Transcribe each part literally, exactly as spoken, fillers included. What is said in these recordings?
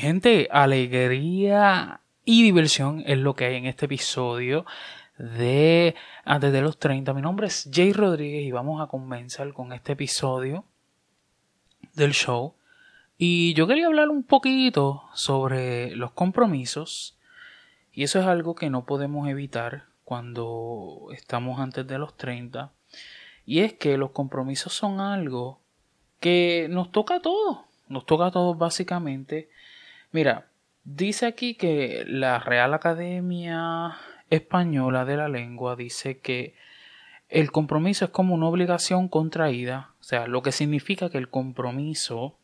gente, alegría y diversión es lo que hay en este episodio de Antes de los treinta. Mi nombre es Jay Rodríguez y vamos a comenzar con este episodio del show. Y yo quería hablar un poquito sobre los compromisos. Y eso es algo que no podemos evitar cuando estamos antes de los treinta. Y es que los compromisos son algo que nos toca a todos. Nos toca a todos básicamente. Mira, dice aquí que la Real Academia Española de la Lengua dice que el compromiso es como una obligación contraída. O sea, lo que significa que el compromiso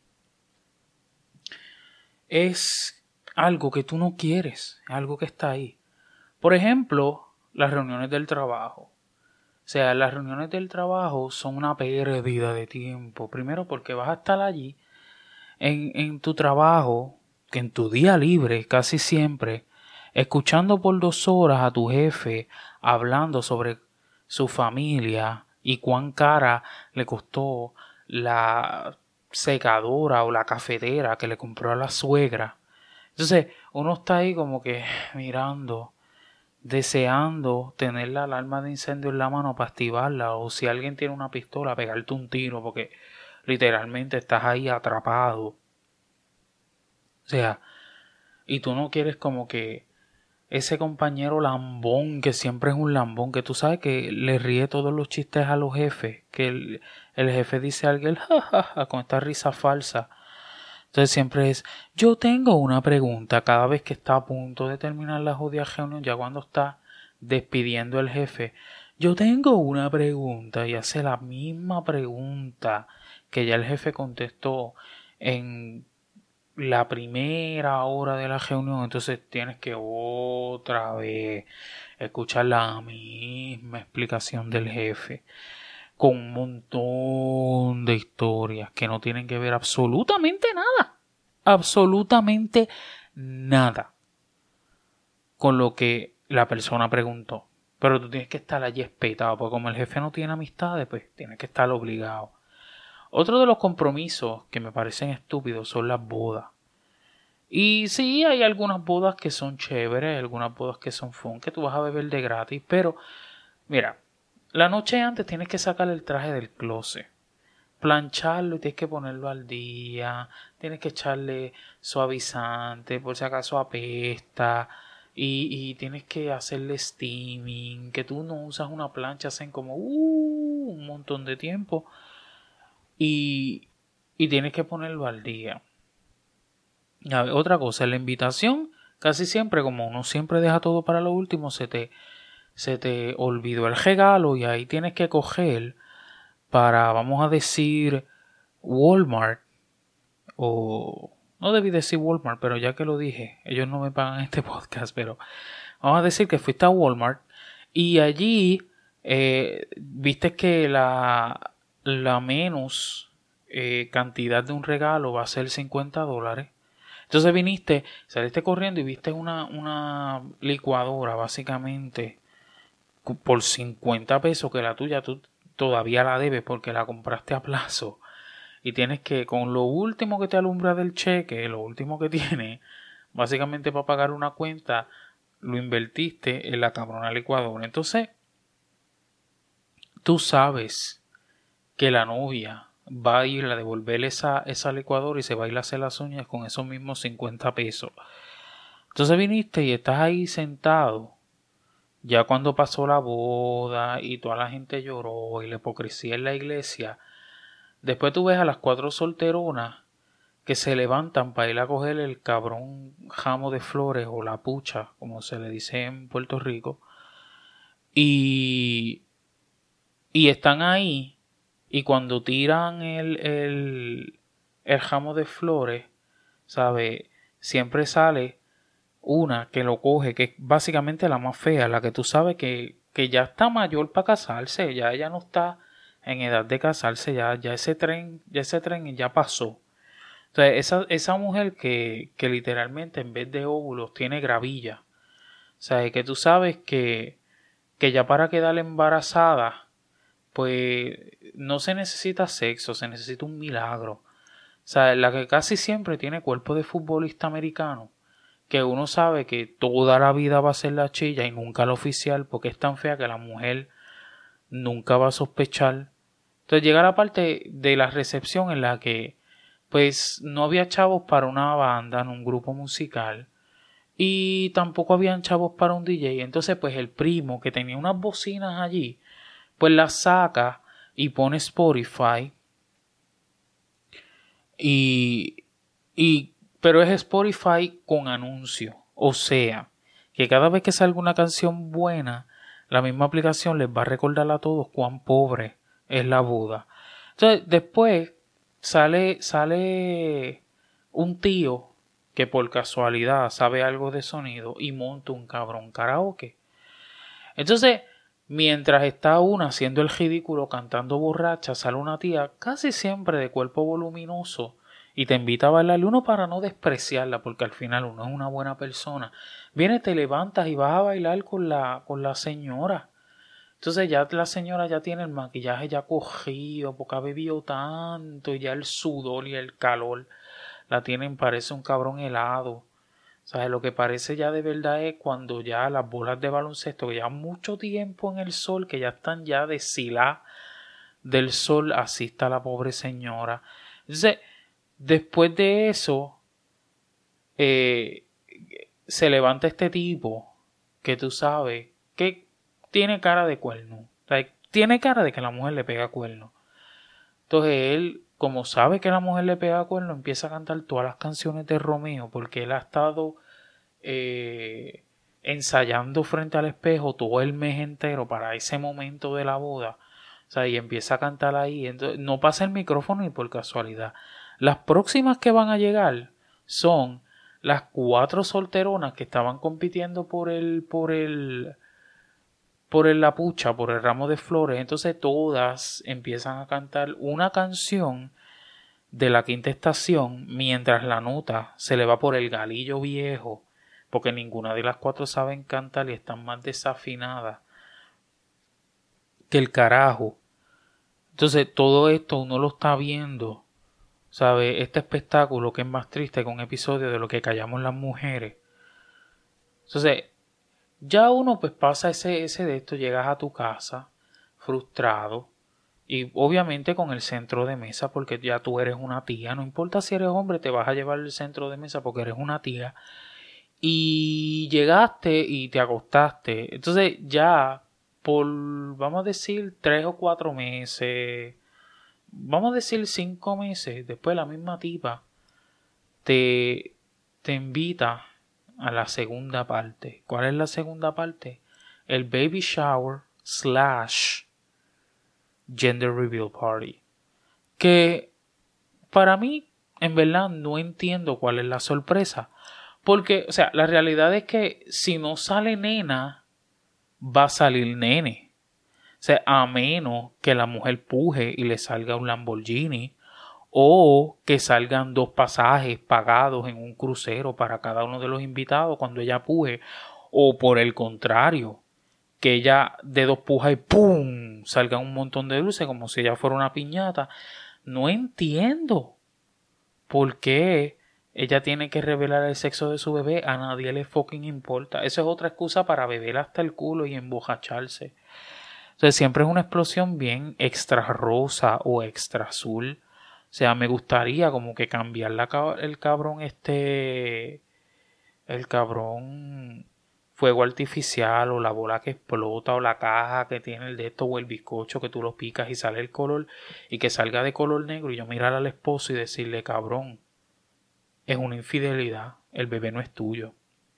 es algo que tú no quieres, algo que está ahí. Por ejemplo, las reuniones del trabajo. O sea, las reuniones del trabajo son una pérdida de tiempo. Primero porque vas a estar allí en, en tu trabajo, que en tu día libre casi siempre, escuchando por dos horas a tu jefe hablando sobre su familia y cuán cara le costó la secadora o la cafetera que le compró a la suegra. Entonces uno está ahí como que mirando, deseando tener la alarma de incendio en la mano para activarla, o si alguien tiene una pistola pegarte un tiro porque literalmente estás ahí atrapado. O sea, y tú no quieres como que ese compañero lambón, que siempre es un lambón, que tú sabes que le ríe todos los chistes a los jefes, que el, el jefe dice a alguien ja, ja, ja, con esta risa falsa. Entonces siempre es, yo tengo una pregunta cada vez que está a punto de terminar la jodida reunión, ya cuando está despidiendo el jefe. Yo tengo una pregunta y hace la misma pregunta que ya el jefe contestó en la primera hora de la reunión. Entonces tienes que otra vez escuchar la misma explicación del jefe, con un montón de historias que no tienen que ver absolutamente nada, absolutamente nada con lo que la persona preguntó. Pero tú tienes que estar allí espetado, porque como el jefe no tiene amistades, pues tienes que estar obligado. Otro de los compromisos que me parecen estúpidos son las bodas. Y sí, hay algunas bodas que son chéveres, algunas bodas que son fun, que tú vas a beber de gratis, pero mira, la noche antes tienes que sacar el traje del closet, plancharlo y tienes que ponerlo al día, tienes que echarle suavizante por si acaso apesta, y, y tienes que hacerle steaming, que tú no usas una plancha, hacen como uh, un montón de tiempo, y, y tienes que ponerlo al día. A ver, otra cosa, la invitación, casi siempre, como uno siempre deja todo para lo último, se te, se te olvidó el regalo y ahí tienes que coger para, vamos a decir, Walmart, o no debí decir Walmart, pero ya que lo dije, ellos no me pagan este podcast, pero vamos a decir que fuiste a Walmart y allí eh, viste que la, la menos eh, cantidad de un regalo va a ser cincuenta dólares. Entonces viniste, saliste corriendo y viste una, una licuadora básicamente por cincuenta pesos, que la tuya tú todavía la debes porque la compraste a plazo. Y tienes que, con lo último que te alumbra del cheque, lo último que tienes, básicamente para pagar una cuenta, lo invertiste en la cabrona licuadora. Entonces, tú sabes que la novia va a ir a devolverle esa, esa licuadora y se va a ir a hacer las uñas con esos mismos cincuenta pesos. Entonces viniste y estás ahí sentado, ya cuando pasó la boda y toda la gente lloró y la hipocresía en la iglesia. Después tú ves a las cuatro solteronas que se levantan para ir a coger el cabrón ramo de flores o la pucha, como se le dice en Puerto Rico, y, y están ahí. Y cuando tiran el, el, el ramo de flores, ¿sabes? Siempre sale una que lo coge, que es básicamente la más fea, la que tú sabes que, que ya está mayor para casarse, ya ella no está en edad de casarse, ya, ya ese tren, ya ese tren ya pasó. Entonces, esa, esa mujer que, que literalmente en vez de óvulos tiene gravilla. O sea, que tú sabes que, que ya para quedar embarazada, pues no se necesita sexo, se necesita un milagro. O sea, la que casi siempre tiene cuerpo de futbolista americano, que uno sabe que toda la vida va a ser la chilla y nunca la oficial, porque es tan fea que la mujer nunca va a sospechar. Entonces llega la parte de la recepción en la que pues no había chavos para una banda en un grupo musical y tampoco habían chavos para un D J. Entonces pues el primo que tenía unas bocinas allí pues las saca y pone Spotify y, y pero es Spotify con anuncio, o sea que cada vez que salga una canción buena la misma aplicación les va a recordar a todos cuán pobre es la boda. Entonces después sale sale un tío que por casualidad sabe algo de sonido y monta un cabrón karaoke. Entonces, mientras está una haciendo el ridículo cantando borracha, sale una tía casi siempre de cuerpo voluminoso y te invita a bailarle, uno para no despreciarla, porque al final uno es una buena persona. Viene, te levantas y vas a bailar con la, con la señora. Entonces ya la señora ya tiene el maquillaje ya cogido porque ha bebido tanto y ya el sudor y el calor la tienen, parece un cabrón helado. ¿Sabes? Lo que parece ya de verdad es cuando ya las bolas de baloncesto que llevan mucho tiempo en el sol, que ya están ya deshiladas del sol, así está la pobre señora. Entonces, después de eso, eh, se levanta este tipo que tú sabes que tiene cara de cuerno. O sea, tiene cara de que la mujer le pega cuerno. Entonces él, como sabe que la mujer le pega cuerno, empieza a cantar todas las canciones de Romeo porque él ha estado eh, ensayando frente al espejo todo el mes entero para ese momento de la boda. O sea, y empieza a cantar ahí. Entonces, no pasa el micrófono ni por casualidad. Las próximas que van a llegar son las cuatro solteronas que estaban compitiendo por el, por el, por el la pucha, por el ramo de flores. Entonces todas empiezan a cantar una canción de la quinta estación mientras la nota se le va por el galillo viejo, porque ninguna de las cuatro saben cantar y están más desafinadas que el carajo. Entonces todo esto uno lo está viendo, ¿sabe? Este espectáculo que es más triste que un episodio de Lo que callamos las mujeres. Entonces ya uno pues pasa ese, ese de esto, llegas a tu casa frustrado y obviamente con el centro de mesa porque ya tú eres una tía, no importa si eres hombre, te vas a llevar el centro de mesa porque eres una tía y llegaste y te acostaste. Entonces ya por, vamos a decir, tres o cuatro meses, vamos a decir cinco meses, después la misma tipa te, te invita a la segunda parte. ¿Cuál es la segunda parte? El baby shower slash gender reveal party. Que para mí, en verdad, no entiendo cuál es la sorpresa. Porque, o sea, la realidad es que si no sale nena, va a salir nene. O sea, a menos que la mujer puje y le salga un Lamborghini o que salgan dos pasajes pagados en un crucero para cada uno de los invitados cuando ella puje, o por el contrario, que ella de dos pujas y ¡pum! Salga un montón de luces como si ella fuera una piñata. No entiendo por qué ella tiene que revelar el sexo de su bebé, a nadie le fucking importa. Eso es otra excusa para beber hasta el culo y embojacharse. Entonces siempre es una explosión bien extra rosa o extra azul. O sea, me gustaría como que cambiar la, el cabrón este, el cabrón fuego artificial o la bola que explota o la caja que tiene el de esto o el bizcocho que tú lo picas y sale el color y que salga de color negro y yo mirar al esposo y decirle, cabrón, es una infidelidad, el bebé no es tuyo.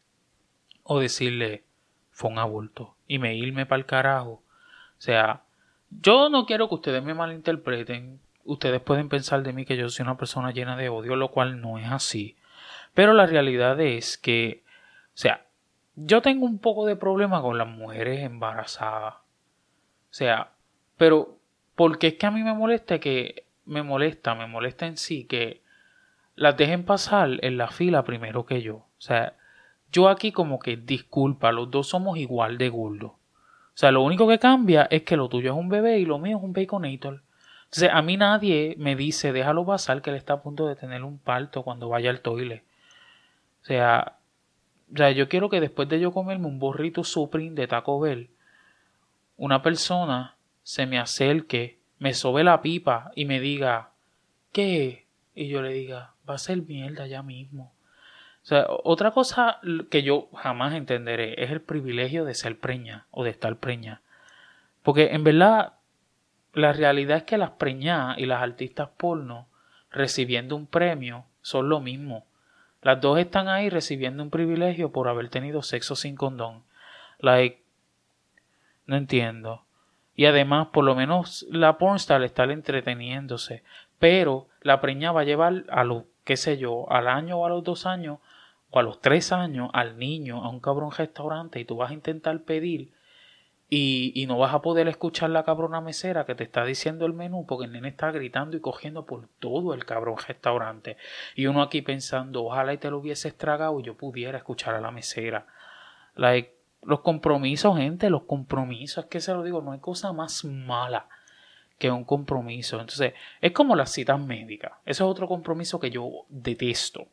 O decirle, fue un aborto y me irme para el carajo. O sea, yo no quiero que ustedes me malinterpreten. Ustedes pueden pensar de mí que yo soy una persona llena de odio, lo cual no es así. Pero la realidad es que, o sea, yo tengo un poco de problema con las mujeres embarazadas. O sea, pero porque es que a mí me molesta que, me molesta, me molesta en sí que las dejen pasar en la fila primero que yo. O sea, yo aquí como que, disculpa, los dos somos igual de gordos. O sea, lo único que cambia es que lo tuyo es un bebé y lo mío es un baconator. O Entonces, a mí nadie me dice, déjalo pasar que él está a punto de tener un parto cuando vaya al toile. O sea, o sea, yo quiero que después de yo comerme un burrito Supreme de Taco Bell, una persona se me acerque, me sobe la pipa y me diga, ¿qué? Y yo le diga, va a ser mierda ya mismo. O sea, otra cosa que yo jamás entenderé es el privilegio de ser preña o de estar preña. Porque en verdad, la realidad es que las preñadas y las artistas porno recibiendo un premio son lo mismo. Las dos están ahí recibiendo un privilegio por haber tenido sexo sin condón. Like, no entiendo. Y además, por lo menos la pornstar está entreteniéndose. Pero la preña va a llevar a los, qué sé yo, al año o a los dos años o a los tres años al niño a un cabrón restaurante y tú vas a intentar pedir y, y no vas a poder escuchar la cabrona mesera que te está diciendo el menú porque el nene está gritando y cogiendo por todo el cabrón restaurante. Y uno aquí pensando, ojalá y te lo hubieses tragado y yo pudiera escuchar a la mesera. Like, los compromisos, gente, los compromisos, es que se lo digo, no hay cosa más mala que un compromiso. Entonces, es como las citas médicas. Eso es otro compromiso que yo detesto.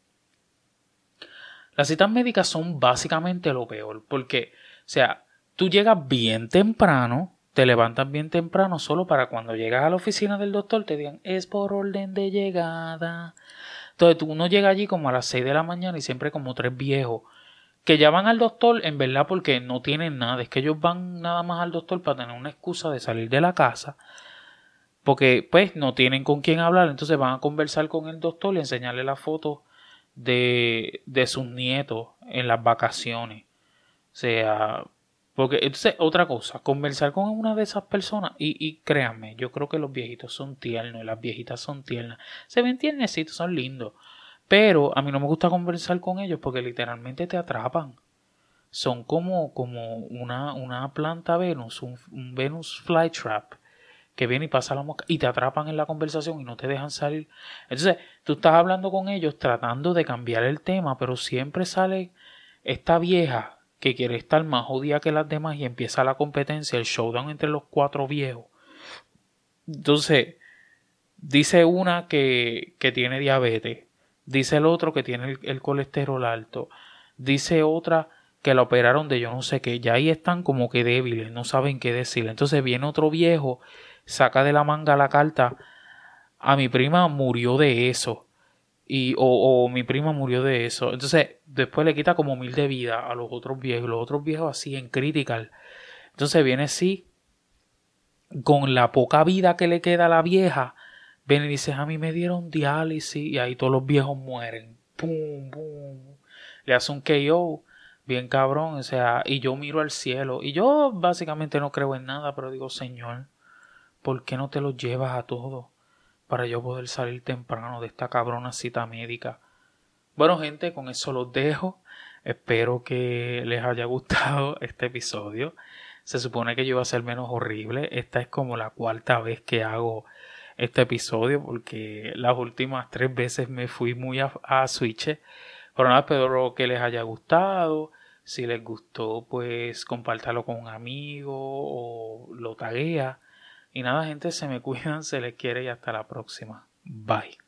Las citas médicas son básicamente lo peor, porque, o sea, tú llegas bien temprano, te levantas bien temprano solo para cuando llegas a la oficina del doctor te digan, es por orden de llegada. Entonces, tú uno llega allí como a las seis de la mañana y siempre como tres viejos que ya van al doctor en verdad porque no tienen nada. Es que ellos van nada más al doctor para tener una excusa de salir de la casa porque pues no tienen con quién hablar. Entonces van a conversar con el doctor y enseñarle la foto de, de sus nietos en las vacaciones. O sea, porque entonces otra cosa, conversar con una de esas personas y, y créanme, yo creo que los viejitos son tiernos y las viejitas son tiernas. Se ven tiernecitos, son lindos. Pero a mí no me gusta conversar con ellos porque literalmente te atrapan. Son como, como una, una planta Venus, un, un Venus flytrap que viene y pasa la mosca y te atrapan en la conversación y no te dejan salir. Entonces, tú estás hablando con ellos tratando de cambiar el tema, pero siempre sale esta vieja que quiere estar más jodida que las demás y empieza la competencia, el showdown entre los cuatro viejos. Entonces, dice una que, que tiene diabetes, dice el otro que tiene el, el colesterol alto, dice otra que la operaron de yo no sé qué, ya ahí están como que débiles, no saben qué decir. Entonces viene otro viejo, saca de la manga la carta, a mi prima murió de eso, y, o, o mi prima murió de eso. Entonces después le quita como mil de vida a los otros viejos, los otros viejos así en critical. Entonces viene así, con la poca vida que le queda a la vieja, ven y dice, a mí me dieron diálisis y ahí todos los viejos mueren. Pum, pum. Le hace un K O bien cabrón, o sea, y yo miro al cielo y yo básicamente no creo en nada, pero digo, Señor, ¿por qué no te los llevas a todos para yo poder salir temprano de esta cabrona cita médica? Bueno, gente, con eso los dejo. Espero que les haya gustado este episodio. Se supone que yo iba a ser menos horrible. Esta es como la cuarta vez que hago este episodio porque las últimas tres veces me fui muy a, a switch. Pero nada, espero que les haya gustado. Si les gustó, pues compártalo con un amigo o lo taguea. Y nada, gente, se me cuidan, se les quiere y hasta la próxima. Bye.